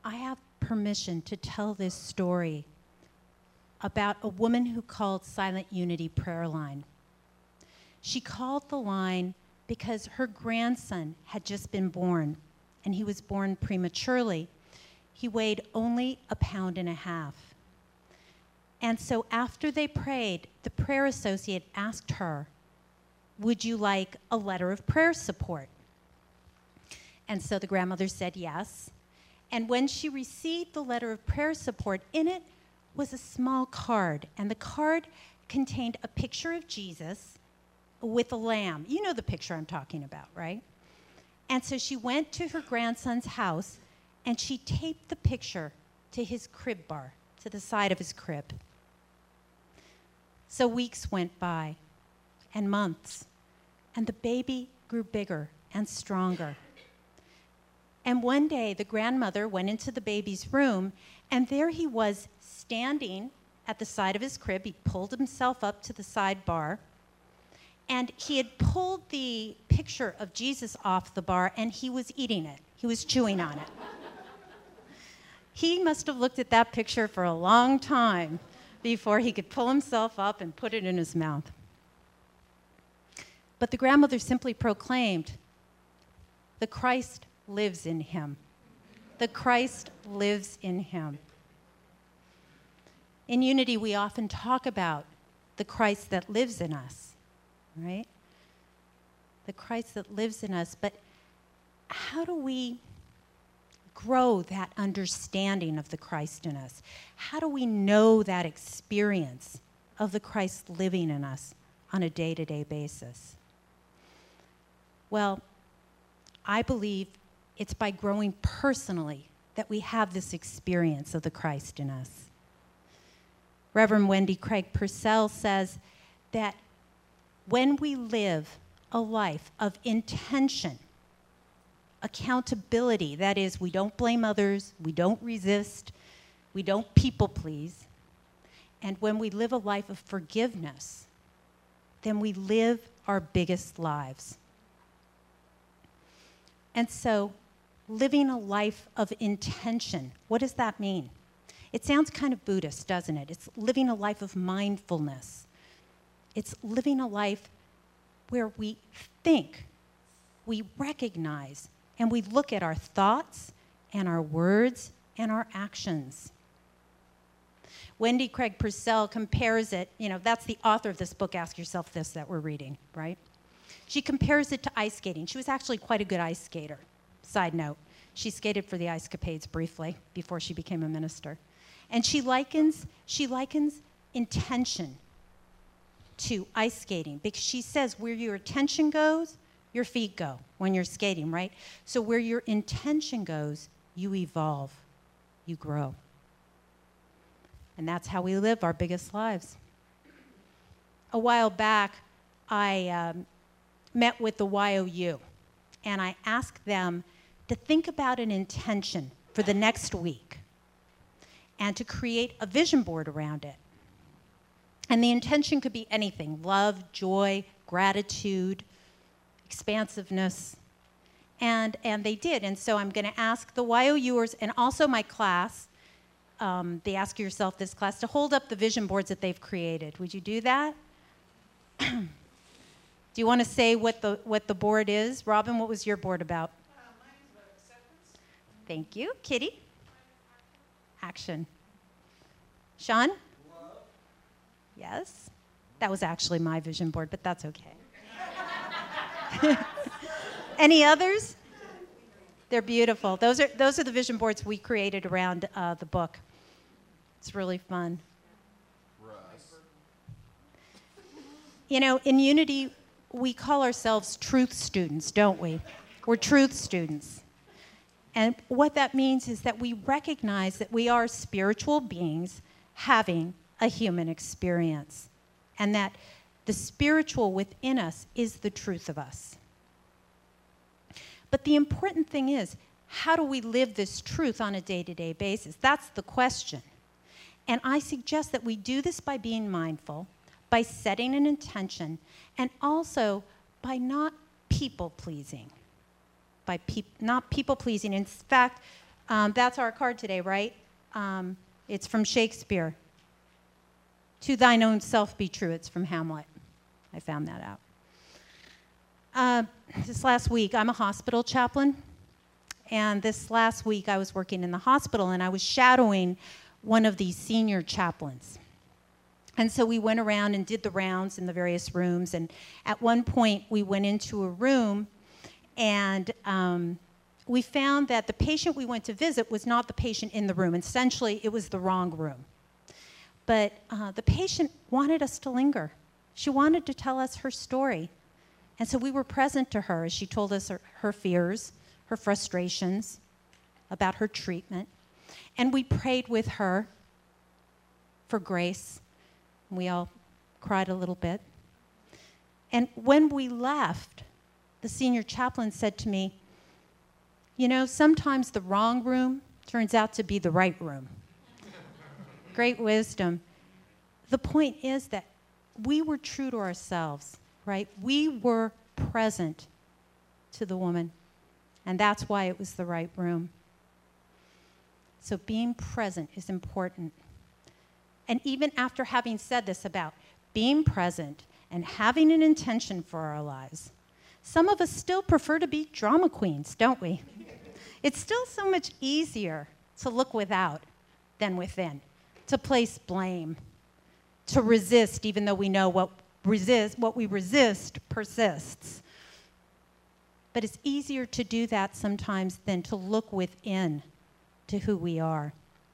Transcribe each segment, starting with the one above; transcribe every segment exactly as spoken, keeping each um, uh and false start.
I have permission to tell this story about a woman who called Silent Unity Prayer Line. She called the line because her grandson had just been born, and he was born prematurely. He weighed only a pound and a half. And so after they prayed, the prayer associate asked her, "Would you like a letter of prayer support?" And so the grandmother said yes. And when she received the letter of prayer support, in it was a small card. And the card contained a picture of Jesus with a lamb. You know the picture I'm talking about, right? And so she went to her grandson's house, and she taped the picture to his crib bar, to the side of his crib. So weeks went by, and months, and the baby grew bigger and stronger. And one day, the grandmother went into the baby's room, and there he was standing at the side of his crib. He pulled himself up to the side bar, and he had pulled the picture of Jesus off the bar, and he was eating it. He was chewing on it. He must have looked at that picture for a long time before he could pull himself up and put it in his mouth. But the grandmother simply proclaimed, "The Christ lives in him. The Christ lives in him." In Unity, we often talk about the Christ that lives in us, right? The Christ that lives in us, but how do we grow that understanding of the Christ in us? How do we know that experience of the Christ living in us on a day-to-day basis? Well, I believe it's by growing personally that we have this experience of the Christ in us. Reverend Wendy Craig Purcell says that when we live a life of intention, accountability, that is, we don't blame others, we don't resist, we don't people please, and when we live a life of forgiveness, then we live our biggest lives. And so, living a life of intention, what does that mean? It sounds kind of Buddhist, doesn't it? It's living a life of mindfulness. It's living a life where we think, we recognize, and we look at our thoughts and our words and our actions. Wendy Craig Purcell compares it, you know, that's the author of this book, Ask Yourself This, that we're reading, right? She compares it to ice skating. She was actually quite a good ice skater. Side note, she skated for the Ice Capades briefly before she became a minister. And she likens, she likens intention to ice skating because she says where your attention goes, your feet go when you're skating, right? So where your intention goes, you evolve, you grow. And that's how we live our biggest lives. A while back, I um, met with the Y O U, and I asked them to think about an intention for the next week and to create a vision board around it. And the intention could be anything: love, joy, gratitude, expansiveness. And, and they did. And so I'm going to ask the Y O Uers and also my class, um, the Ask Yourself This class, to hold up the vision boards that they've created. Would you do that? Do you want to say what the, what the board is? Robin, what was your board about? Uh, mine is about acceptance. Thank you. Kitty? Action. Sean? Love. Yes. That was actually my vision board, but that's okay. Any others? They're beautiful. Those are, those are the vision boards we created around uh, the book. It's really fun. Russ. You know, in Unity, we call ourselves truth students, don't we? We're truth students. And what that means is that we recognize that we are spiritual beings having a human experience, and that the spiritual within us is the truth of us. But the important thing is, how do we live this truth on a day-to-day basis? That's the question. And I suggest that we do this by being mindful, by setting an intention, and also by not people-pleasing. By pe- not people-pleasing. In fact, Um, that's our card today, right? Um, it's from Shakespeare. To thine own self be true. It's from Hamlet. I found that out. Uh, this last week, I'm a hospital chaplain. And this last week, I was working in the hospital, and I was shadowing one of these senior chaplains. And so we went around and did the rounds in the various rooms. And at one point, we went into a room, and um, we found that the patient we went to visit was not the patient in the room. Essentially, it was the wrong room. But uh, the patient wanted us to linger. She wanted to tell us her story. And so we were present to her as she told us her, her fears, her frustrations about her treatment. And we prayed with her for grace. We all cried a little bit. And when we left, the senior chaplain said to me, you know, sometimes the wrong room turns out to be the right room. Great wisdom. The point is that we were true to ourselves, right? We were present to the woman, and that's why it was the right room. So being present is important. And even after having said this about being present and having an intention for our lives, some of us still prefer to be drama queens, don't we? It's still so much easier to look without than within, to place blame, to resist even though we know what resist, what we resist persists. But it's easier to do that sometimes than to look within to who we are.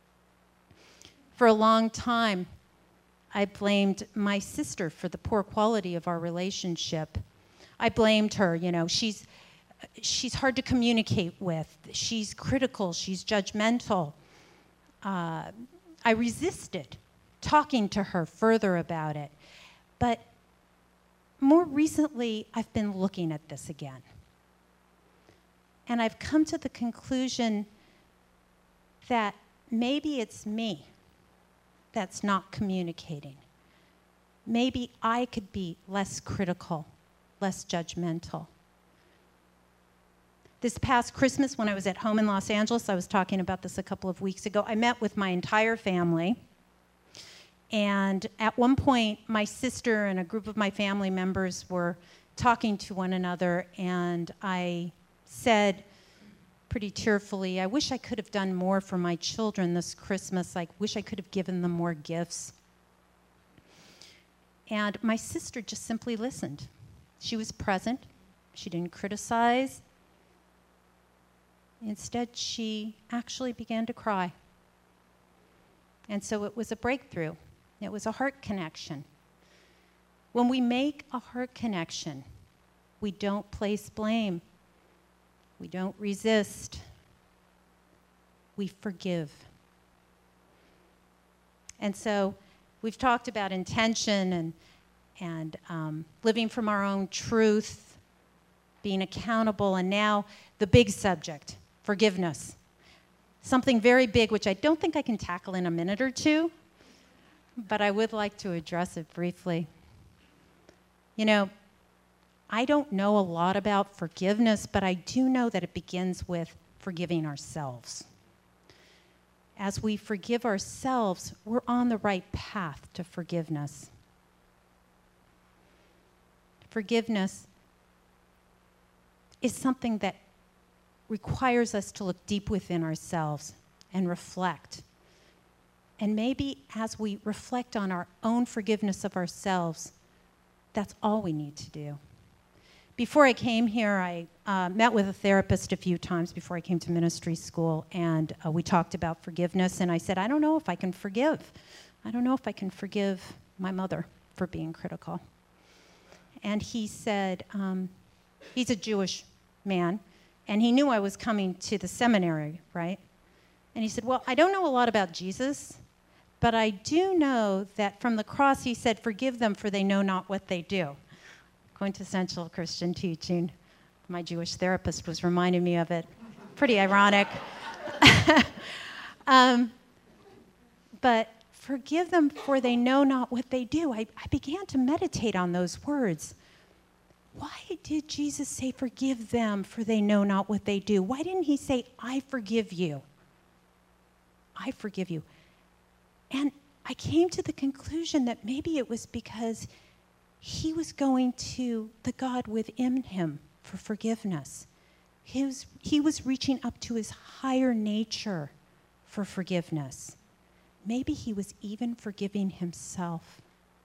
For a long time, I blamed my sister for the poor quality of our relationship. I blamed her, you know, she's, she's hard to communicate with. She's critical, she's judgmental. Uh, I resisted talking to her further about it. But more recently, I've been looking at this again. And I've come to the conclusion that maybe it's me that's not communicating. Maybe I could be less critical, less judgmental. This past Christmas, when I was at home in Los Angeles, I was talking about this a couple of weeks ago, I met with my entire family. And at one point, my sister and a group of my family members were talking to one another, and I said pretty tearfully, I wish I could have done more for my children this Christmas. I wish I could have given them more gifts. And my sister just simply listened. She was present. She didn't criticize. Instead, she actually began to cry. And so it was a breakthrough. It was a heart connection. When we make a heart connection, we don't place blame. We don't resist. We forgive. And so we've talked about intention and, and um, living from our own truth, being accountable, and now the big subject, forgiveness. Something very big, which I don't think I can tackle in a minute or two, but I would like to address it briefly. You know, I don't know a lot about forgiveness, but I do know that it begins with forgiving ourselves. As we forgive ourselves, we're on the right path to forgiveness. Forgiveness is something that requires us to look deep within ourselves and reflect. And maybe as we reflect on our own forgiveness of ourselves, that's all we need to do. Before I came here, I uh, met with a therapist a few times before I came to ministry school, and uh, we talked about forgiveness, and I said, I don't know if I can forgive. I don't know if I can forgive my mother for being critical. And he said, um, he's a Jewish man, and he knew I was coming to the seminary, right? And he said, well, I don't know a lot about Jesus, but I do know that from the cross he said, forgive them for they know not what they do. Quintessential Christian teaching. My Jewish therapist was reminding me of it. Pretty ironic. um, but forgive them for they know not what they do. I, I began to meditate on those words. Why did Jesus say, forgive them for they know not what they do? Why didn't he say, I forgive you? I forgive you. And I came to the conclusion that maybe it was because he was going to the God within him for forgiveness. He was, he was reaching up to his higher nature for forgiveness. Maybe he was even forgiving himself.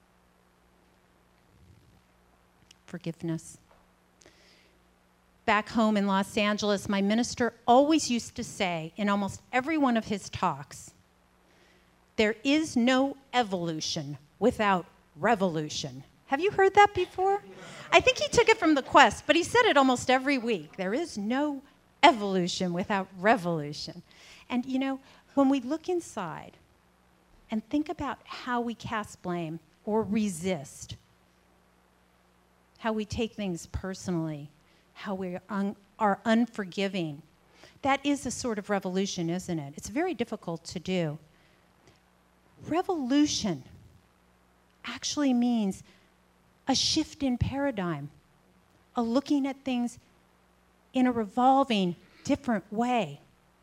Forgiveness. Back home in Los Angeles, my minister always used to say in almost every one of his talks, there is no evolution without revolution. Have you heard that before? I think he took it from the Quest, but he said it almost every week. There is no evolution without revolution. And you know, when we look inside and think about how we cast blame or resist, how we take things personally, how we un- are unforgiving, that is a sort of revolution, isn't it? It's very difficult to do. Revolution actually means a shift in paradigm, a looking at things in a revolving, different way.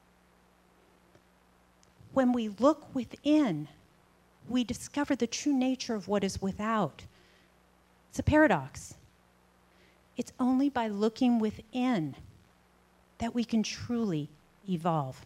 When we look within, we discover the true nature of what is without. It's a paradox. It's only by looking within that we can truly evolve.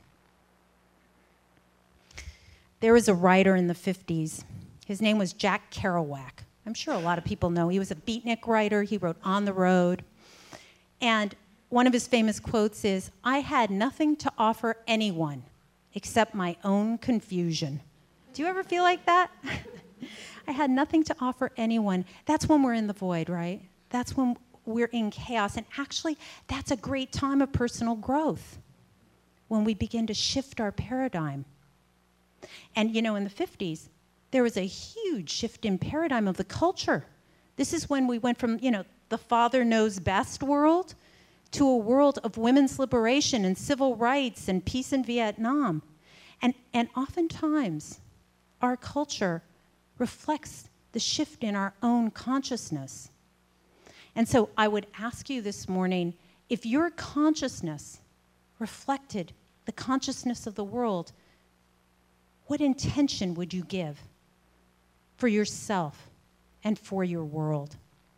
There was a writer in the fifties. His name was Jack Kerouac. I'm sure a lot of people know. He was a beatnik writer. He wrote On the Road. And one of his famous quotes is, I had nothing to offer anyone except my own confusion. Do you ever feel like that? I had nothing to offer anyone. That's when we're in the void, right? That's when we're in chaos. And actually, that's a great time of personal growth, when we begin to shift our paradigm. And you know, in the fifties, there was a huge shift in paradigm of the culture. This is when we went from, you know, the father knows best world to a world of women's liberation and civil rights and peace in Vietnam. And, and oftentimes, our culture reflects the shift in our own consciousness. And so I would ask you this morning, if your consciousness reflected the consciousness of the world, what intention would you give for yourself and for your world?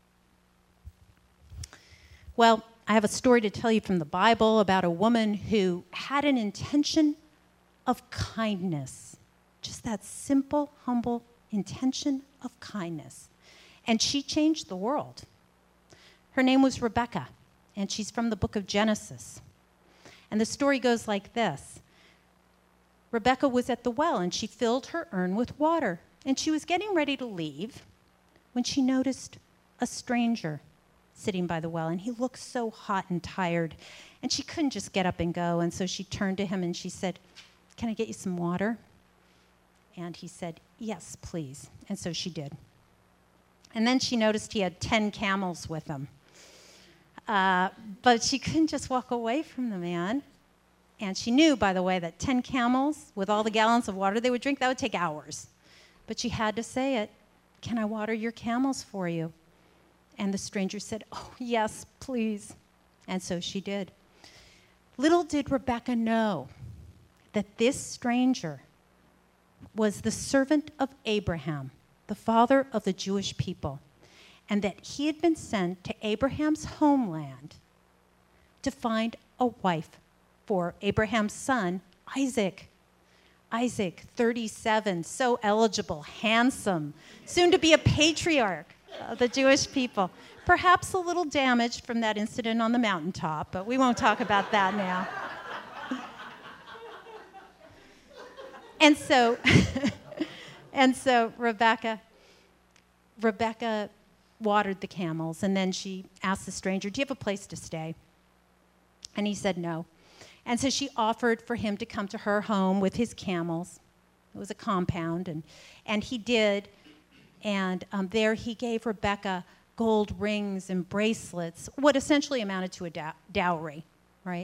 Well, I have a story to tell you from the Bible about a woman who had an intention of kindness. Just that simple, humble intention of kindness. And she changed the world. Her name was Rebecca, and she's from the book of Genesis. And the story goes like this. Rebecca was at the well, and she filled her urn with water. And she was getting ready to leave when she noticed a stranger sitting by the well. And he looked so hot and tired. And she couldn't just get up and go. And so she turned to him and she said, can I get you some water? And he said, yes, please. And so she did. And then she noticed he had ten camels with him. Uh, but she couldn't just walk away from the man. And she knew, by the way, that ten camels with all the gallons of water they would drink, that would take hours. But she had to say it. Can I water your camels for you? And the stranger said, oh, yes, please. And so she did. Little did Rebecca know that this stranger was the servant of Abraham, the father of the Jewish people, and that he had been sent to Abraham's homeland to find a wife for Abraham's son, Isaac. Isaac, thirty-seven, so eligible, handsome, soon to be a patriarch of the Jewish people. Perhaps a little damaged from that incident on the mountaintop, but we won't talk about that now. And so, and so Rebecca, Rebecca watered the camels, and then she asked the stranger, do you have a place to stay? And he said no. And so she offered for him to come to her home with his camels. It was a compound, and, and he did. And um, there he gave Rebecca gold rings and bracelets, what essentially amounted to a dow- dowry, right?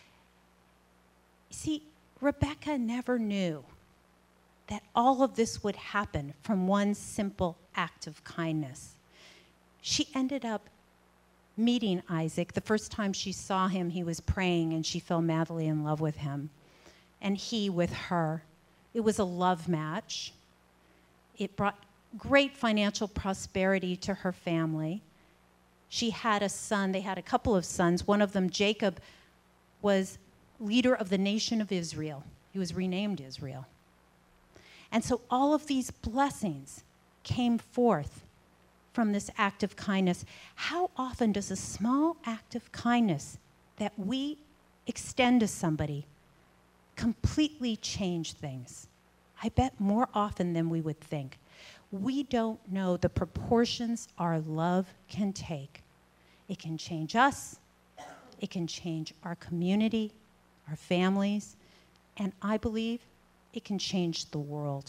See, Rebecca never knew that all of this would happen from one simple act of kindness. She ended up meeting Isaac. The first time she saw him, he was praying, and she fell madly in love with him, and he with her. It was a love match. It brought great financial prosperity to her family. She had a son. They had a couple of sons. One of them, Jacob, was leader of the nation of Israel. He was renamed Israel. And so all of these blessings came forth from this act of kindness. How often does a small act of kindness that we extend to somebody completely change things? I bet more often than we would think. We don't know the proportions our love can take. It can change us. It can change our community, our families, and I believe it can change the world.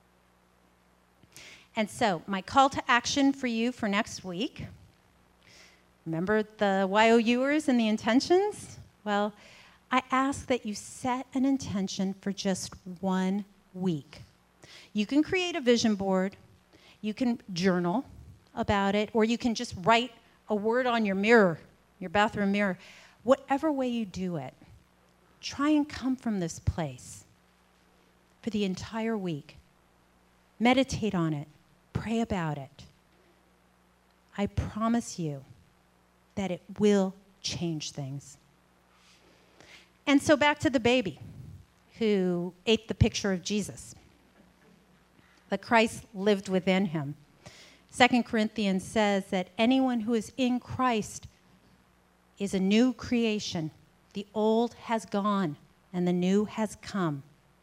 And so, my call to action for you for next week, remember the Y O Uers and the intentions? Well, I ask that you set an intention for just one week. You can create a vision board, you can journal about it, or you can just write a word on your mirror, your bathroom mirror. Whatever way you do it, try and come from this place for the entire week. Meditate on it. Pray about it. I promise you that it will change things. And so back to the baby who ate the picture of Jesus. That Christ lived within him. Second Corinthians says that anyone who is in Christ is a new creation. The old has gone and the new has come.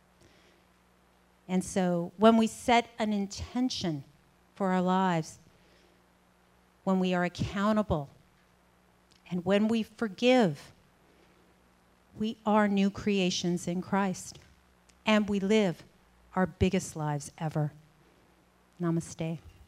And so when we set an intention for our lives, when we are accountable, and when we forgive, we are new creations in Christ. And we live our biggest lives ever. Namaste.